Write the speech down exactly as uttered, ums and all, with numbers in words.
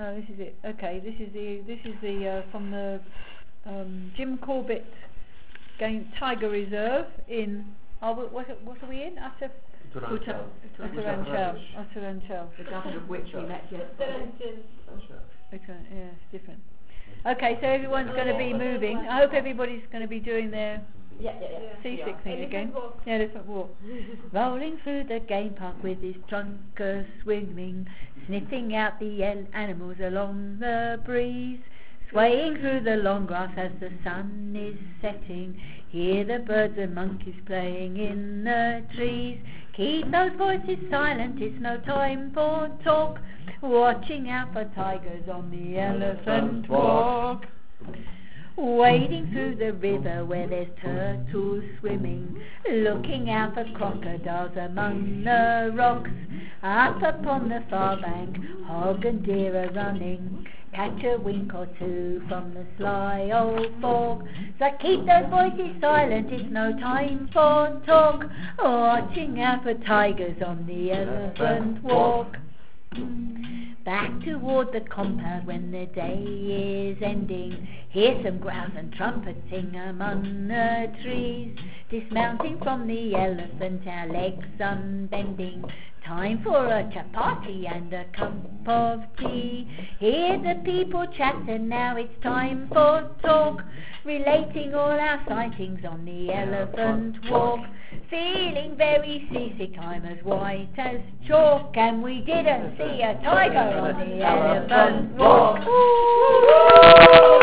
Oh, this is it. Okay, this is the this is the uh, from the um, Jim Corbett game Tiger Reserve in. Oh, what what, what are we in? Utter Uttaranchal. Uttaranchal. Uttaranchal. The governor of which we met yesterday. Okay, yeah, it's different. Okay, so everyone's going to be moving. I hope everybody's going to be doing their Yeah, yeah, yeah. seasick thing again. Yeah, elephant walk. Rolling through the game park with his trunker swimming, sniffing out the el- animals along the breeze, swaying through the long grass as the sun is setting. Hear the birds and monkeys playing in the trees. Keep those voices silent, it's no time for talk. Watching out for tigers on the elephant walk. Wading through the river where there's turtles swimming, looking out for crocodiles among the rocks. Up upon the far bank, hog and deer are running, catch a wink or two from the sly old fork. So keep those voices silent, it's no time for talk. Watching out for tigers on the elephant walk. Back toward the compound when the day is ending, hear some growls and trumpeting among the trees. Dismounting from the elephant, our legs unbending, time for a chapati and a cup of tea. Hear the people chat and now it's time for talk, relating all our sightings on the elephant walk. Feeling very seasick, I'm as white as chalk, and we didn't see a tiger on the elephant walk.